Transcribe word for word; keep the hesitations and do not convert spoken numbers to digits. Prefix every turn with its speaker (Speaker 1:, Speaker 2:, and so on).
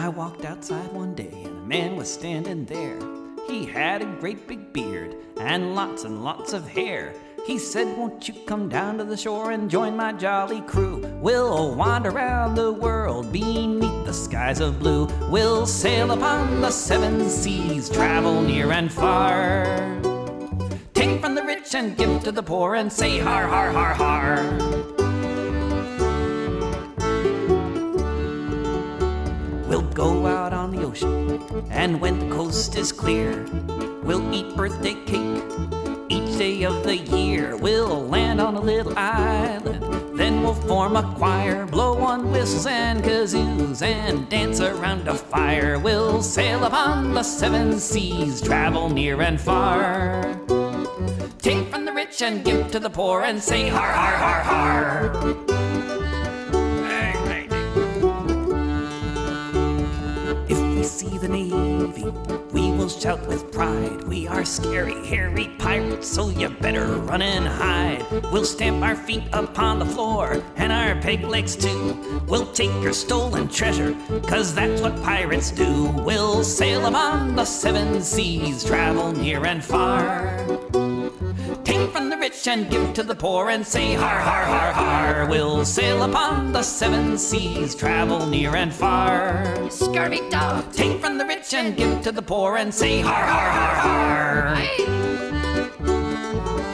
Speaker 1: I walked outside one day and a man was standing there. He had a great big beard and lots and lots of hair. He said, won't you come down to the shore and join my jolly crew? We'll wander around the world beneath the skies of blue. We'll sail upon the seven seas, travel near and far. Take from the rich and give to the poor and say har, har, har, har. We'll go out on the ocean, and when the coast is clear, we'll eat birthday cake each day of the year. We'll land on a little island, then we'll form a choir, blow on whistles and kazoos, and dance around a fire. We'll sail upon the seven seas, travel near and far. Take from the rich and give to the poor and say har, har, har, har. If we see the Navy, we will shout with pride. We are scary, hairy pirates, so you better run and hide. We'll stamp our feet upon the floor and our peg legs too. We'll take your stolen treasure, cause that's what pirates do. We'll sail upon the seven seas, travel near and far. Take from the rich and give to the poor and say har, har, har, har. We'll sail upon the seven seas, travel near and far.
Speaker 2: Scurvy dog.
Speaker 1: Take from the rich and give to the poor and say har, har, har, har.
Speaker 2: Hey.